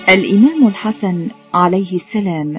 الإمام الحسن عليه السلام.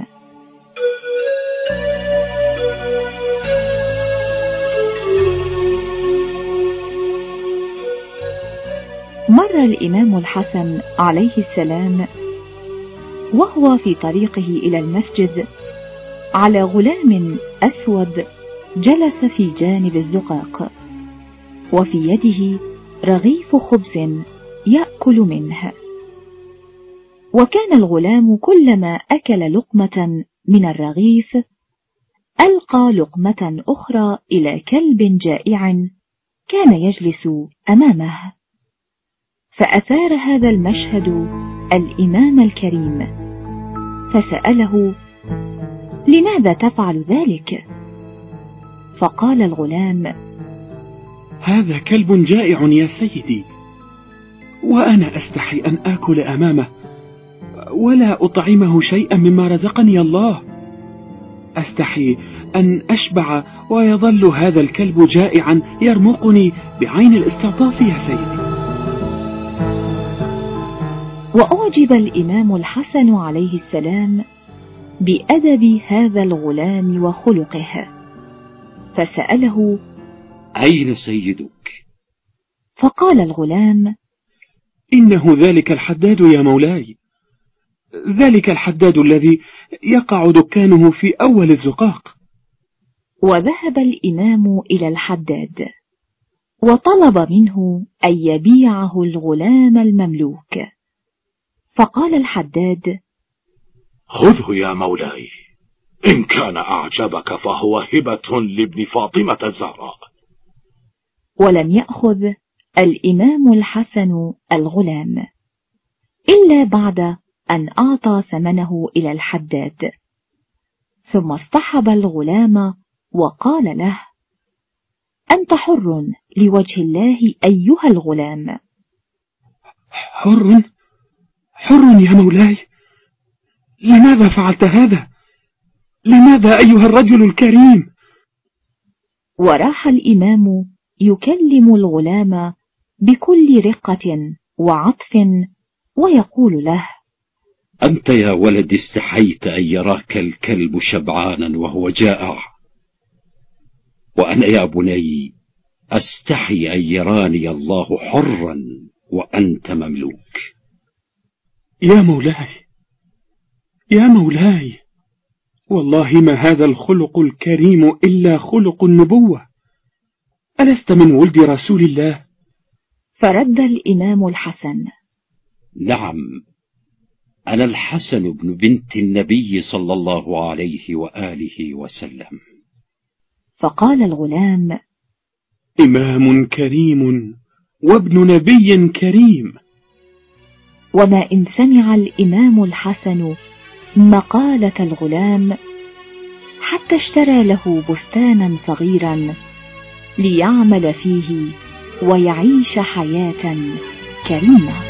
مر الإمام الحسن عليه السلام وهو في طريقه إلى المسجد على غلام أسود جلس في جانب الزقاق، وفي يده رغيف خبز يأكل منه. وكان الغلام كلما أكل لقمة من الرغيف ألقى لقمة أخرى إلى كلب جائع كان يجلس أمامه. فأثار هذا المشهد الإمام الكريم، فسأله: لماذا تفعل ذلك؟ فقال الغلام: هذا كلب جائع يا سيدي، وأنا أستحي أن آكل أمامه ولا أطعمه شيئا مما رزقني الله. أستحي أن أشبع ويظل هذا الكلب جائعا يرمقني بعين الاستعطاف يا سيدي. وأعجب الإمام الحسن عليه السلام بأدب هذا الغلام وخلقه، فسأله: أين سيدك؟ فقال الغلام: إنه ذلك الحداد يا مولاي، ذلك الحداد الذي يقع دكانه في أول الزقاق. وذهب الإمام إلى الحداد وطلب منه أن يبيعه الغلام المملوك. فقال الحداد: خذه يا مولاي، إن كان أعجبك فهو هبة لابن فاطمة الزهراء. ولم يأخذ الإمام الحسن الغلام إلا بعد أن أعطى ثمنه إلى الحداد، ثم اصطحب الغلام وقال له: أنت حر لوجه الله أيها الغلام. حر يا مولاي؟ لماذا فعلت هذا؟ لماذا أيها الرجل الكريم؟ وراح الإمام يكلم الغلام بكل رقة وعطف ويقول له: أنت يا ولد استحيت أن يراك الكلب شبعانا وهو جائع، وأنا يا بني أستحي أن يراني الله حرا وأنت مملوك. يا مولاي، والله ما هذا الخلق الكريم إلا خلق النبوة. ألست من ولد رسول الله؟ فرد الإمام الحسن: نعم، أنا الحسن بن بنت النبي صلى الله عليه وآله وسلم. فقال الغلام: إمام كريم وابن نبي كريم. وما إن سمع الإمام الحسن مقالة الغلام حتى اشترى له بستانا صغيرا ليعمل فيه ويعيش حياة كريمة.